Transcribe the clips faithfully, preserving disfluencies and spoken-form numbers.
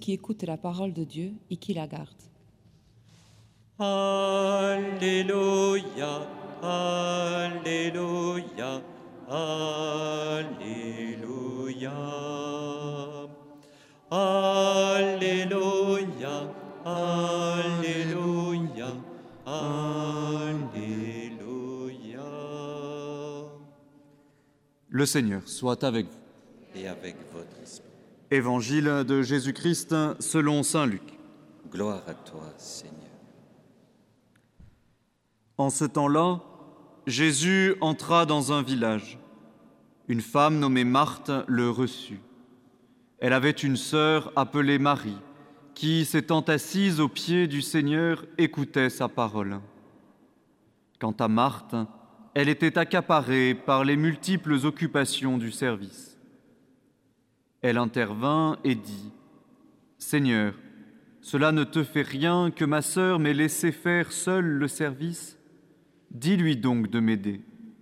qui écoute la parole de Dieu et qui la garde. Alléluia, Alléluia, Alléluia. Alléluia, Alléluia, Alléluia. Le Seigneur soit avec vous. Et avec votre esprit. Évangile de Jésus-Christ selon saint Luc. Gloire à toi, Seigneur. En ce temps-là, Jésus entra dans un village. Une femme nommée Marthe le reçut. Elle avait une sœur appelée Marie, qui, s'étant assise aux pieds du Seigneur, écoutait sa parole. Quant à Marthe, elle était accaparée par les multiples occupations du service. Elle intervint et dit : « Seigneur, cela ne te fait rien que ma sœur m'ait laissé faire seule le service ? Dis-lui donc de m'aider. »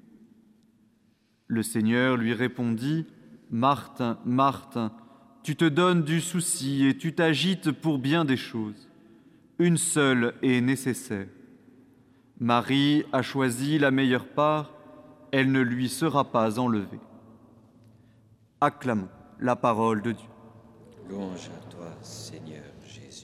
Le Seigneur lui répondit : « Marthe, Marthe, tu te donnes du souci et tu t'agites pour bien des choses. Une seule est nécessaire. Marie a choisi la meilleure part, elle ne lui sera pas enlevée. » Acclamons la parole de Dieu. Louange à toi, Seigneur Jésus.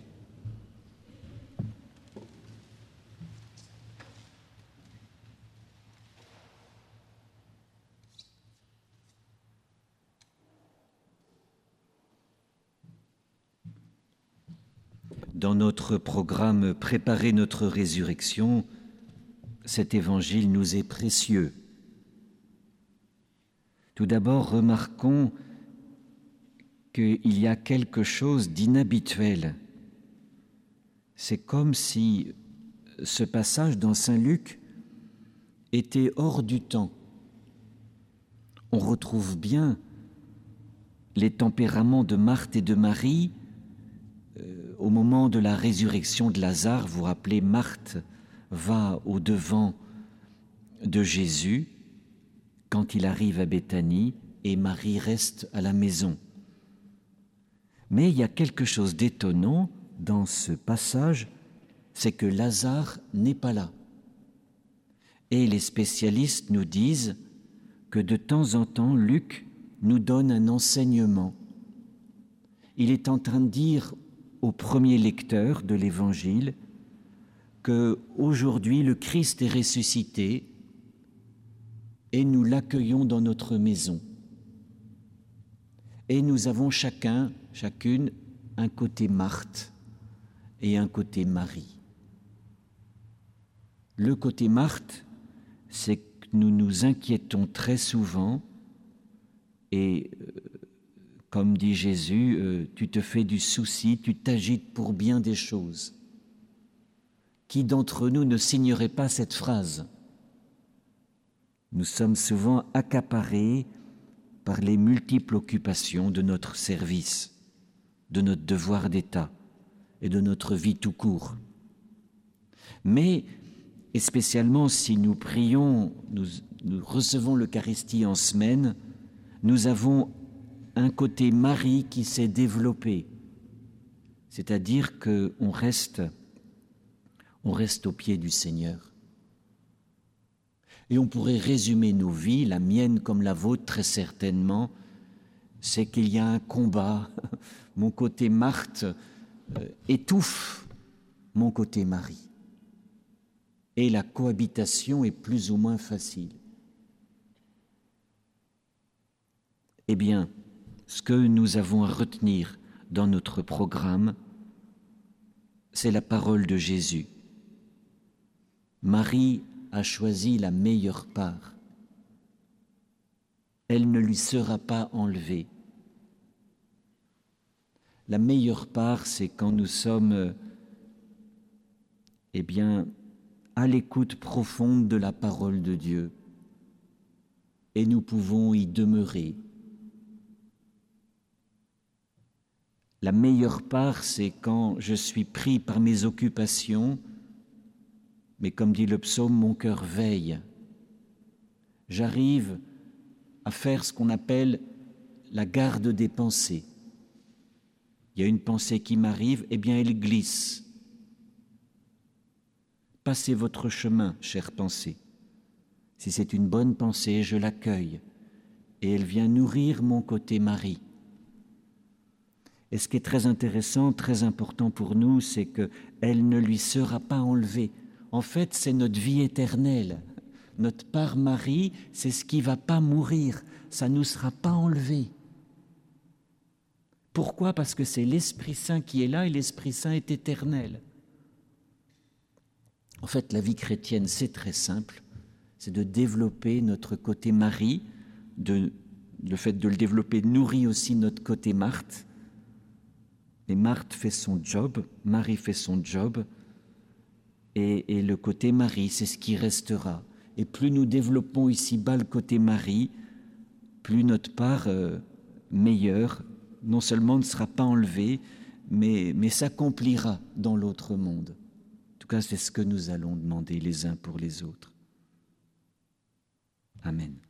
Dans notre programme « Préparer notre résurrection », cet évangile nous est précieux. Tout d'abord, remarquons qu'il y a quelque chose d'inhabituel. C'est comme si ce passage dans Saint Luc était hors du temps. On retrouve bien les tempéraments de Marthe et de Marie euh, au moment de la résurrection de Lazare. Vous vous rappelez, Marthe va au-devant de Jésus quand il arrive à Béthanie et Marie reste à la maison. Mais il y a quelque chose d'étonnant dans ce passage, c'est que Lazare n'est pas là. Et les spécialistes nous disent que de temps en temps, Luc nous donne un enseignement. Il est en train de dire aux premiers lecteurs de l'Évangile qu'aujourd'hui, le Christ est ressuscité et nous l'accueillons dans notre maison. Et nous avons chacun, chacune, un côté Marthe et un côté Marie. Le côté Marthe, c'est que nous nous inquiétons très souvent et, euh, comme dit Jésus, euh, tu te fais du souci, tu t'agites pour bien des choses. Qui d'entre nous ne signerait pas cette phrase ? Nous sommes souvent accaparés par les multiples occupations de notre service, de notre devoir d'État et de notre vie tout court. Mais, et spécialement si nous prions, nous, nous recevons l'Eucharistie en semaine, nous avons un côté Marie qui s'est développé, c'est-à-dire qu'on reste, on reste au pied du Seigneur. Et on pourrait résumer nos vies, la mienne comme la vôtre très certainement, c'est qu'il y a un combat. Mon côté Marthe euh, étouffe mon côté Marie. Et la cohabitation est plus ou moins facile. Eh bien, ce que nous avons à retenir dans notre programme, c'est la parole de Jésus. Marie a choisi la meilleure part. Elle ne lui sera pas enlevée. La meilleure part, c'est quand nous sommes, eh bien, à l'écoute profonde de la parole de Dieu. Et nous pouvons y demeurer. La meilleure part, c'est quand je suis pris par mes occupations, mais comme dit le psaume, mon cœur veille. J'arrive à faire ce qu'on appelle la garde des pensées. Il y a une pensée qui m'arrive, eh bien elle glisse. Passez votre chemin, chère pensée. Si c'est une bonne pensée, je l'accueille et elle vient nourrir mon côté Marie. Et ce qui est très intéressant, très important pour nous, c'est qu'elle ne lui sera pas enlevée. En fait, c'est notre vie éternelle. Notre part Marie, c'est ce qui ne va pas mourir. Ça ne nous sera pas enlevé. Pourquoi ? Parce que c'est l'Esprit Saint qui est là et l'Esprit Saint est éternel. En fait, la vie chrétienne, c'est très simple. C'est de développer notre côté Marie. De, le fait de le développer nourrit aussi notre côté Marthe. Et Marthe fait son job, Marie fait son job, et, et le côté Marie, c'est ce qui restera. Et plus nous développons ici-bas le côté Marie, plus notre part euh, meilleure, non seulement ne sera pas enlevée, mais, mais s'accomplira dans l'autre monde. En tout cas, c'est ce que nous allons demander les uns pour les autres. Amen.